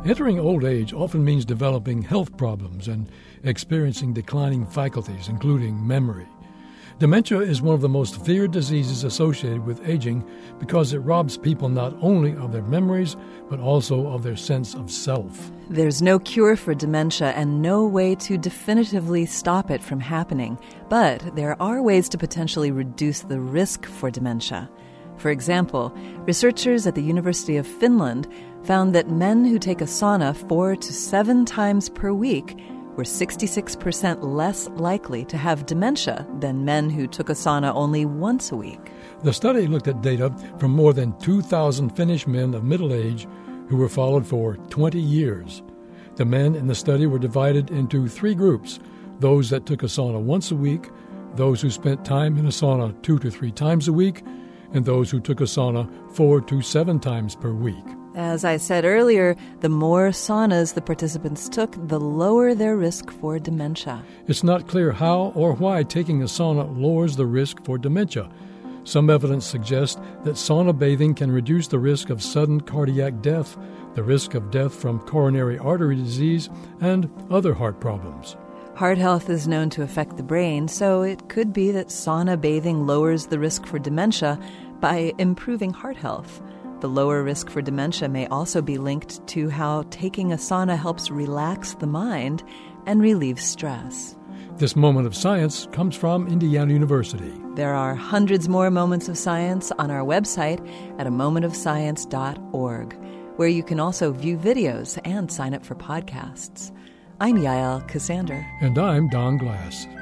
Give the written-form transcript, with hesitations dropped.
Entering old age often means developing health problems and experiencing declining faculties, including memory. Dementia is one of the most feared diseases associated with aging because it robs people not only of their memories, but also of their sense of self. There's no cure for dementia and no way to definitively stop it from happening, but there are ways to potentially reduce the risk for dementia. For example, researchers at the University of Finland found that men who take a sauna 4 to 7 times per week were 66% less likely to have dementia than men who took a sauna only once a week. The study looked at data from more than 2,000 Finnish men of middle age who were followed for 20 years. The men in the study were divided into 3 groups: those that took a sauna once a week, those who spent time in a sauna 2 to 3 times a week, and those who took a sauna 4 to 7 times per week. As I said earlier, the more saunas the participants took, the lower their risk for dementia. It's not clear how or why taking a sauna lowers the risk for dementia. Some evidence suggests that sauna bathing can reduce the risk of sudden cardiac death, the risk of death from coronary artery disease, and other heart problems. Heart health is known to affect the brain, so it could be that sauna bathing lowers the risk for dementia by improving heart health. The lower risk for dementia may also be linked to how taking a sauna helps relax the mind and relieve stress. This moment of science comes from Indiana University. There are hundreds more moments of science on our website at amomentofscience.org, where you can also view videos and sign up for podcasts. I'm Yael Cassander. And I'm Don Glass.